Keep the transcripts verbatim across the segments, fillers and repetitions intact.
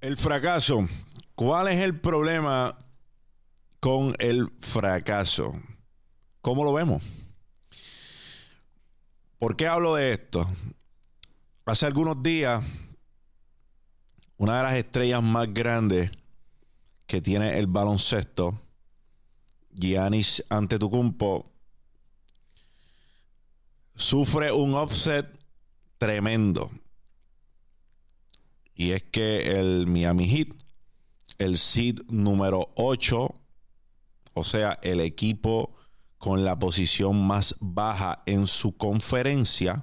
El fracaso. ¿Cuál es el problema con el fracaso? ¿Cómo lo vemos? ¿Por qué hablo de esto? Hace algunos días, una de las estrellas más grandes que tiene el baloncesto, Giannis Antetokounmpo, sufre un upset tremendo. Y es que el Miami Heat, el seed número ocho, o sea, el equipo con la posición más baja en su conferencia,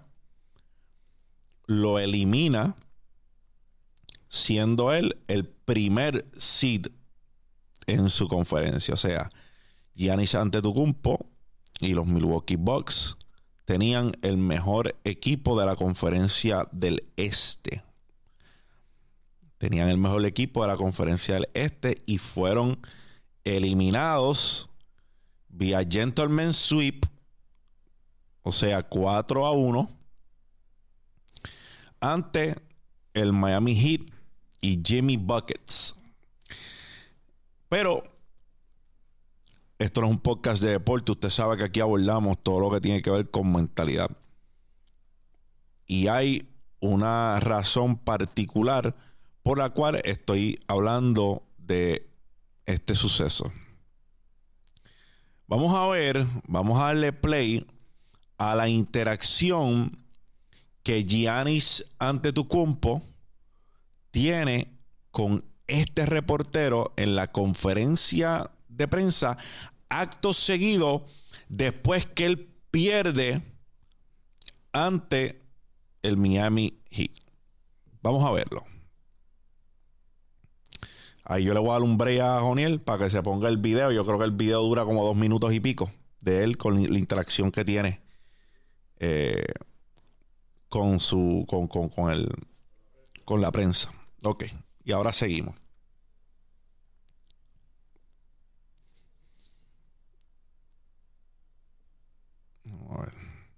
lo elimina, siendo él el primer seed en su conferencia. O sea, Giannis Antetokounmpo y los Milwaukee Bucks tenían el mejor equipo de la conferencia del este. Tenían el mejor equipo de la conferencia del este y fueron eliminados vía Gentleman Sweep, o sea, cuatro a uno, ante el Miami Heat y Jimmy Buckets. Pero esto no es un podcast de deporte. Usted sabe que aquí abordamos todo lo que tiene que ver con mentalidad. Y hay una razón particular por la cual estoy hablando de este suceso. Vamos a ver, vamos a darle play a la interacción que Giannis Antetokounmpo tiene con este reportero en la conferencia de prensa, acto seguido después que él pierde ante el Miami Heat. Vamos a verlo. Ahí yo le voy a dar un break a Joniel para que se ponga el video. Yo creo que el video dura como dos minutos y pico de él con la interacción que tiene eh, con su con, con, con el con la prensa. Ok, y ahora seguimos. Vamos a ver.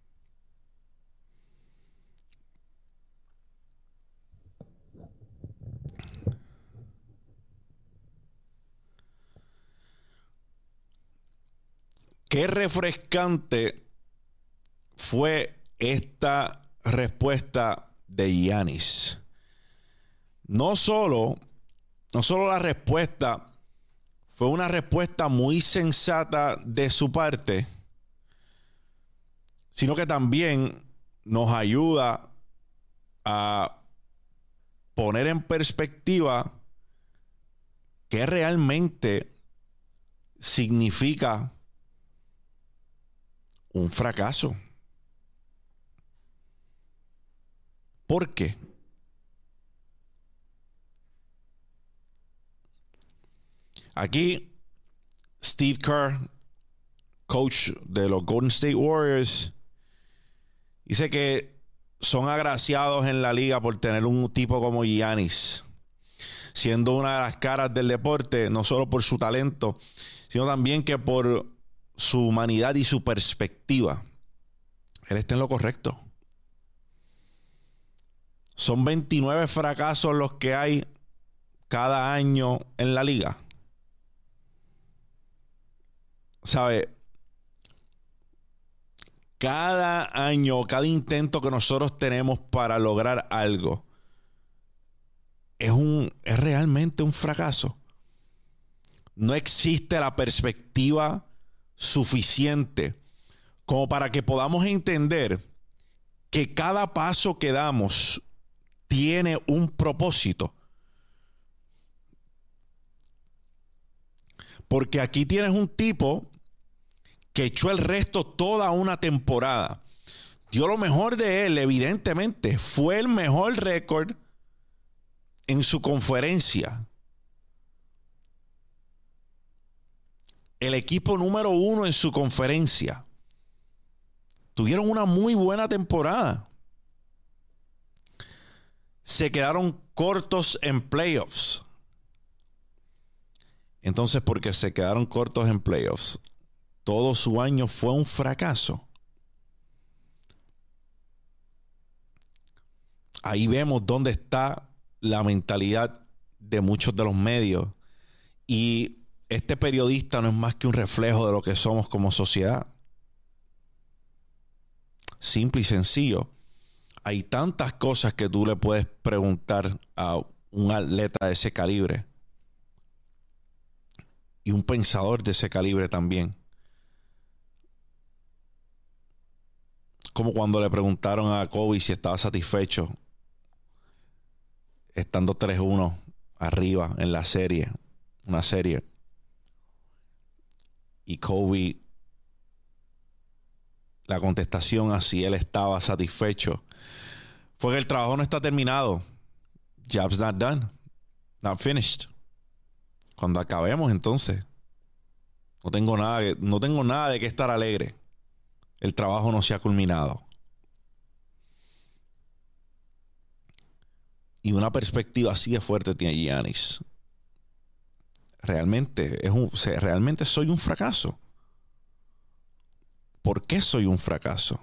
Qué refrescante fue esta respuesta de Giannis. No solo, no solo la respuesta fue una respuesta muy sensata de su parte, sino que también nos ayuda a poner en perspectiva qué realmente significa un fracaso. ¿Por qué? Aquí Steve Kerr, coach de los Golden State Warriors, dice que son agraciados en la liga por tener un tipo como Giannis, siendo una de las caras del deporte, no solo por su talento, sino también que por su humanidad y su perspectiva. Él está en lo correcto. Son veintinueve fracasos los que hay cada año en la liga. ¿Sabe? Cada año, cada intento que nosotros tenemos para lograr algo es un, es realmente un fracaso. No existe la perspectiva suficiente como para que podamos entender que cada paso que damos tiene un propósito. Porque aquí tienes un tipo que echó el resto toda una temporada. Dio lo mejor de él, evidentemente. Fue el mejor récord en su conferencia. El equipo número uno en su conferencia. Tuvieron una muy buena temporada. Se quedaron cortos en playoffs. Entonces, porque se quedaron cortos en playoffs, todo su año fue un fracaso. Ahí vemos dónde está la mentalidad de muchos de los medios. Y este periodista no es más que un reflejo de lo que somos como sociedad. Simple y sencillo. Hay tantas cosas que tú le puedes preguntar a un atleta de ese calibre. Y un pensador de ese calibre también. Como cuando le preguntaron a Kobe si estaba satisfecho estando tres uno arriba en la serie. Una serie. Y Kobe, la contestación a si él estaba satisfecho fue que el trabajo no está terminado. Job's not done. Not finished. Cuando acabemos, entonces, no tengo nada, no tengo nada de qué estar alegre. El trabajo no se ha culminado. Y una perspectiva así de fuerte tiene Giannis. Realmente, es un, realmente soy un fracaso. ¿Por qué soy un fracaso?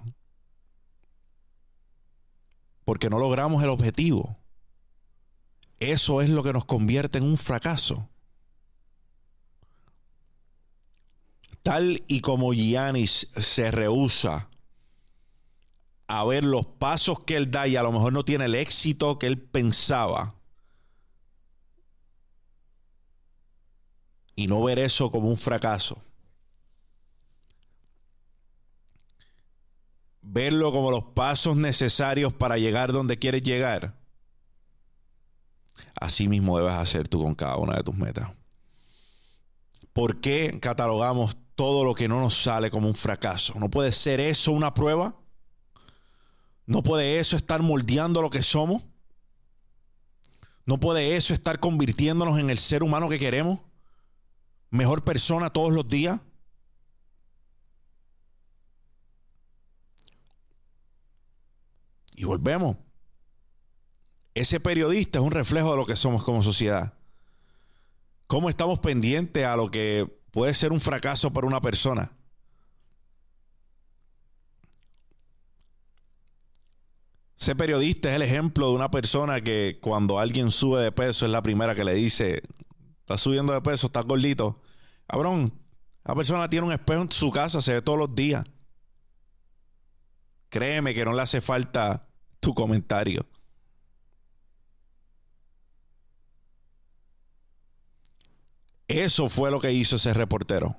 Porque no logramos el objetivo. Eso es lo que nos convierte en un fracaso. Tal y como Giannis se rehúsa a ver los pasos que él da y a lo mejor no tiene el éxito que él pensaba, y no ver eso como un fracaso, verlo como los pasos necesarios para llegar donde quieres llegar, así mismo debes hacer tú con cada una de tus metas. ¿Por qué catalogamos todo lo que no nos sale como un fracaso? ¿No puede ser eso una prueba? ¿No puede eso estar moldeando lo que somos? ¿No puede eso estar convirtiéndonos en el ser humano que queremos? ¿Mejor persona todos los días? Y volvemos. Ese periodista es un reflejo de lo que somos como sociedad. ¿Cómo estamos pendientes a lo que puede ser un fracaso para una persona? Ese periodista es el ejemplo de una persona que cuando alguien sube de peso es la primera que le dice: estás subiendo de peso, estás gordito. Cabrón, la persona tiene un espejo en su casa, se ve todos los días. Créeme que no le hace falta tu comentario. Eso fue lo que hizo ese reportero.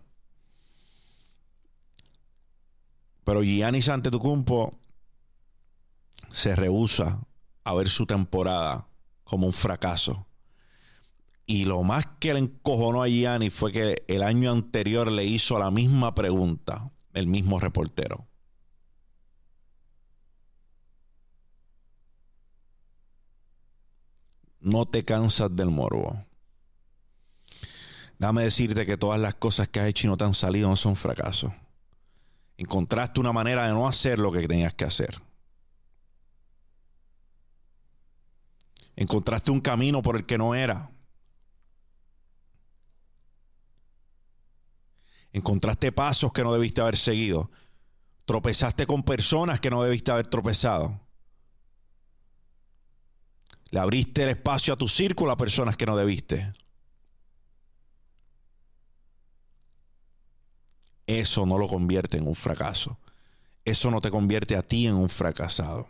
Pero Giannis Antetokounmpo se rehúsa a ver su temporada como un fracaso. Y lo más que le encojonó a Giannis fue que el año anterior le hizo la misma pregunta el mismo reportero. No te cansas del morbo. Déjame decirte que todas las cosas que has hecho y no te han salido no son fracasos. Encontraste una manera de no hacer lo que tenías que hacer. Encontraste un camino por el que no era. Encontraste pasos que no debiste haber seguido. Tropezaste con personas que no debiste haber tropezado. Le abriste el espacio a tu círculo a personas que no debiste. Eso no lo convierte en un fracaso. Eso no te convierte a ti en un fracasado.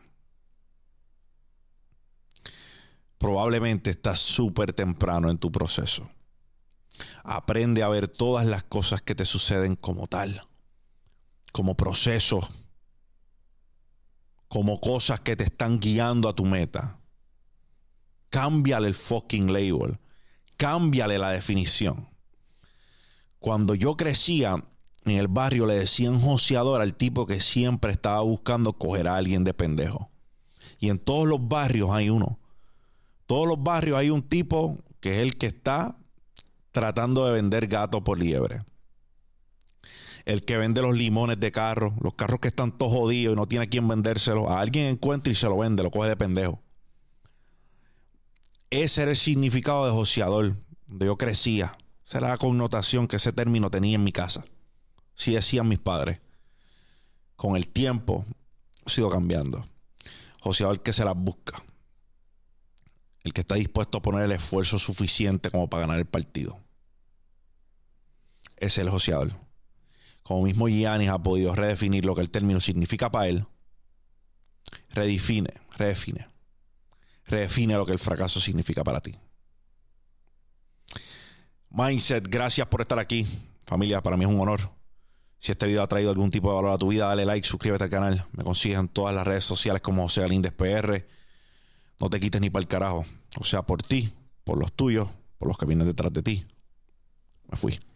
Probablemente estás súper temprano en tu proceso. Aprende a ver todas las cosas que te suceden como tal, como procesos, como cosas que te están guiando a tu meta. Cámbiale el fucking label. Cámbiale la definición. Cuando yo crecía en el barrio le decían joseador al tipo que siempre estaba buscando coger a alguien de pendejo. Y en todos los barrios hay uno. Todos los barrios hay un tipo que es el que está tratando de vender gato por liebre. El que vende los limones de carro, los carros que están todos jodidos y no tiene a quien vendérselos. A alguien encuentra y se lo vende, lo coge de pendejo. Ese era el significado de joseador, donde yo crecía. Esa era la connotación que ese término tenía en mi casa. Sí decían mis padres. Con el tiempo ha ido cambiando. Joseador que se las busca. el que está dispuesto a poner el esfuerzo suficiente como para ganar el partido. Ese es el joseador. Como mismo Giannis ha podido redefinir lo que el término significa para él, redefine, redefine, redefine lo que el fracaso significa para ti. Mindset, gracias por estar aquí. Familia, para mí es un honor. Si este video ha traído algún tipo de valor a tu vida, dale like, suscríbete al canal. Me consigues en todas las redes sociales como José Galíndez P R. No te quites ni para el carajo. O sea, por ti, por los tuyos, por los que vienen detrás de ti. Me fui.